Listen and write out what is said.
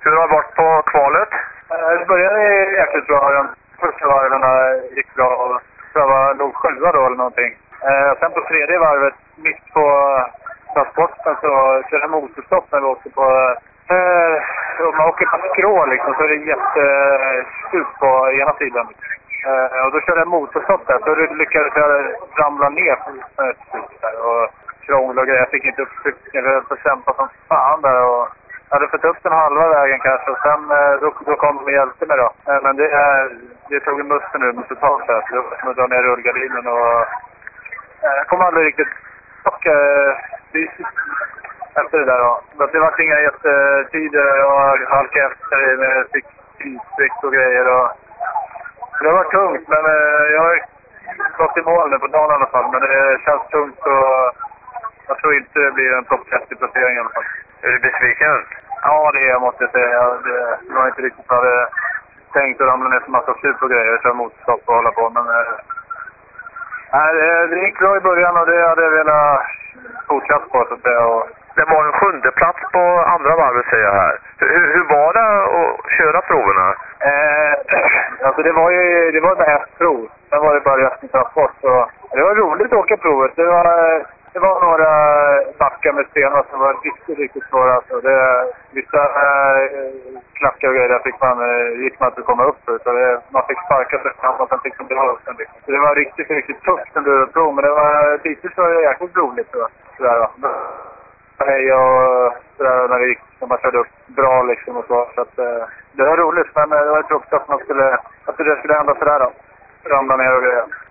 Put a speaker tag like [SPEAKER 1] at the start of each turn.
[SPEAKER 1] Hur har det varit på kvalet?
[SPEAKER 2] Det började jäkligt bra. De första varven gick bra och jag var nog 7 då eller någonting. Sen på tredje varvet, mitt på transporten, så körde jag motorstopp när vi åkte på... Om man åker på skrå liksom, så är det jättestup på ena sidan. Och då körde jag motorstopp där, så lyckades jag ramla ner på ett stup där och krångla och grejer. Jag fick inte upp cykeln, jag får kämpa som fan där och... Jag hade fått upp den halva vägen kanske och sen då kom de och hjälpte mig då. Men det tog en musten ur mig totalt där. Så jag var att dra ner rullgardinen och jag kom aldrig riktigt tillbaka efter det där då. Så det var inga jättetider. Jag halkade efter med tidsvikt och grejer. Och det var tungt, men jag har gått i mål nu på dagen i alla fall. Men det känns tungt och jag tror inte det blir en topp 30-placering i alla fall.
[SPEAKER 1] Är du besviken?
[SPEAKER 2] Ja, det måste jag säga. Det var inte riktigt vad jag hade tänkt att ramla ner som massa stup och grejer. Köra motorstopp och hålla på. Men det gick bra i början och det hade jag velat fortsätta på så att säga. Och
[SPEAKER 1] det var en 7:e plats på andra varvet säger jag här. Hur var det att köra proverna?
[SPEAKER 2] Alltså det var bara ett prov. Sen var det bara resten transport. Så det var roligt att åka provet. Det var några backar med stenar som var riktigt svåra. Alltså vissa klackar och grejer gick man att komma upp för. Så man fick sparka sig fram och sen fick man dra upp den. Så det var riktigt tufft under prov. Men det var dittills var det jäkligt roligt. Sådär, hej och sådär när man körde upp bra liksom och så. Så att, det var roligt, men det var tråkigt att det skulle hända sådär då. Ramla ner och grejer.